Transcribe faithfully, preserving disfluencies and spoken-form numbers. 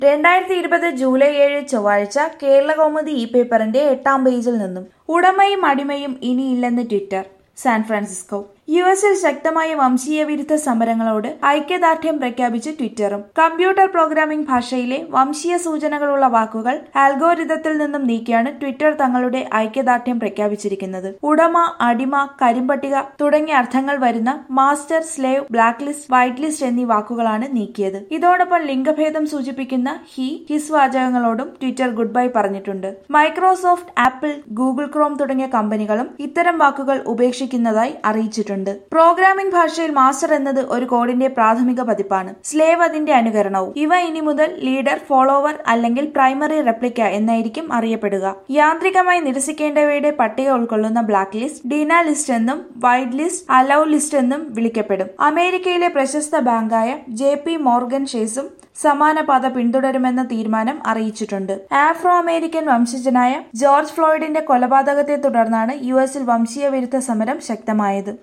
രണ്ടായിരത്തി ഇരുപത് ജൂലൈ ഏഴ് ചൊവ്വാഴ്ച കേരളകൗമുദി ഇ പേപ്പറിന്റെ എട്ടാം പേജിൽ നിന്നും ഉടമയും അടിമയും ഇനിയില്ലെന്ന് ട്വിറ്റർ. San Francisco. യു എസിൽ ശക്തമായ വംശീയ വിരുദ്ധ സമരങ്ങളോട് ഐക്യദാർഢ്യം പ്രഖ്യാപിച്ച് ട്വിറ്ററും. കമ്പ്യൂട്ടർ പ്രോഗ്രാമിംഗ് ഭാഷയിലെ വംശീയ സൂചനകളുള്ള വാക്കുകൾ ആൽഗോരിതത്തിൽ നിന്നും നീക്കിയാണ് ട്വിറ്റർ തങ്ങളുടെ ഐക്യദാർഢ്യം പ്രഖ്യാപിച്ചിരിക്കുന്നത്. ഉടമ, അടിമ, കരിമ്പട്ടിക തുടങ്ങിയ അർത്ഥങ്ങൾ വരുന്ന master, slave, black list, white list എന്നീ വാക്കുകളാണ് നീക്കിയത്. ഇതോടൊപ്പം ലിംഗഭേദം സൂചിപ്പിക്കുന്ന ഹി, ഹിസ് വാചകങ്ങളോടും ട്വിറ്റർ ഗുഡ് ബൈ പറഞ്ഞിട്ടുണ്ട്. മൈക്രോസോഫ്റ്റ്, ആപ്പിൾ, ഗൂഗിൾ ക്രോം തുടങ്ങിയ കമ്പനികളും ഇത്തരം വാക്കുകൾ ഉപേക്ഷിക്കുന്നതായി അറിയിച്ചിട്ടുണ്ട്. പ്രോഗ്രാമിംഗ് ഭാഷയിൽ മാസ്റ്റർ എന്നത് ഒരു കോഡിന്റെ പ്രാഥമിക പതിപ്പാണ്. സ്ലേവ് അതിന്റെ അനുകരണവും. ഇവ ഇനി മുതൽ ലീഡർ, ഫോളോവർ അല്ലെങ്കിൽ പ്രൈമറി റെപ്ലിക്ക എന്നായിരിക്കും അറിയപ്പെടുക. യാന്ത്രികമായി നിരസിക്കേണ്ടവയുടെ പട്ടിക ഉൾക്കൊള്ളുന്ന ബ്ലാക്ക് ലിസ്റ്റ്, ഡീന ലിസ്റ്റ് എന്നും വൈറ്റ് ലിസ്റ്റ്, അലൗ ലിസ്റ്റ് എന്നും വിളിക്കപ്പെടും. അമേരിക്കയിലെ പ്രശസ്ത ബാങ്കായ ജെ പി മോർഗൻ ഷേസും സമാന പാത പിന്തുടരുമെന്ന തീരുമാനം അറിയിച്ചിട്ടുണ്ട്. ആഫ്രോ അമേരിക്കൻ വംശജനായ ജോർജ് ഫ്ലോയ്ഡിന്റെ കൊലപാതകത്തെ തുടർന്നാണ് യു എസിൽ വംശീയ വിരുദ്ധ സമരം ശക്തമായത്.